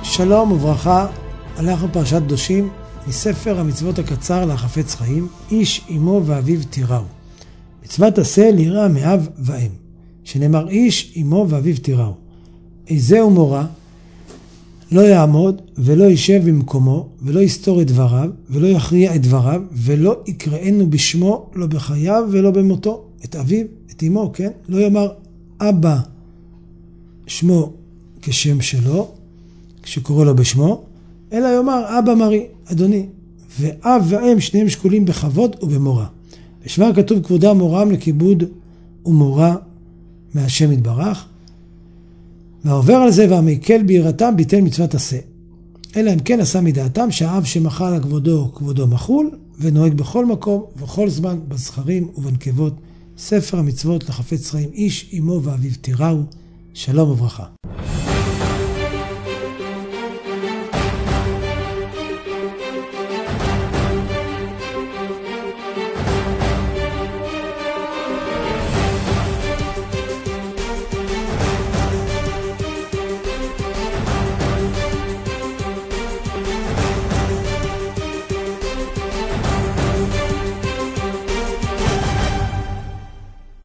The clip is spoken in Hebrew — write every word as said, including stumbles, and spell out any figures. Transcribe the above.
שלום וברכה, אנחנו פרשת קדושים מספר המצוות הקצר להחפץ חיים, איש אמו ואביו תיראו. מצוות עשה ליראה מאב ואם, שנאמר איש אמו ואביו תיראו. איזהו מורה, לא יעמוד ולא יישב במקומו, ולא יסתור את דבריו, ולא יכריע את דבריו, ולא יקראנו בשמו, לא בחייו ולא במותו. את אביו, את אמו, כן? לא יאמר אבא שמו כשם שלו, כשקורא לו בשמו, אלא יאמר אבא מרי, אדוני. ואב ואם שניהם שקולים בכבוד ובמורה. בשמה כתוב כבודם מורם לכיבוד ומורה מהשם יתברך. והעובר על זה והמקל ביראתם ביטל מצוות עשה. אלא אם כן עשה מדעתם שהאב שמחל על כבודו כבודו מחול, ונוהג בכל מקום ובכל זמן בזכרים ובנקבות. ספר המצוות לחפץ חיים, איש אמו ואביו תיראו. שלום וברכה.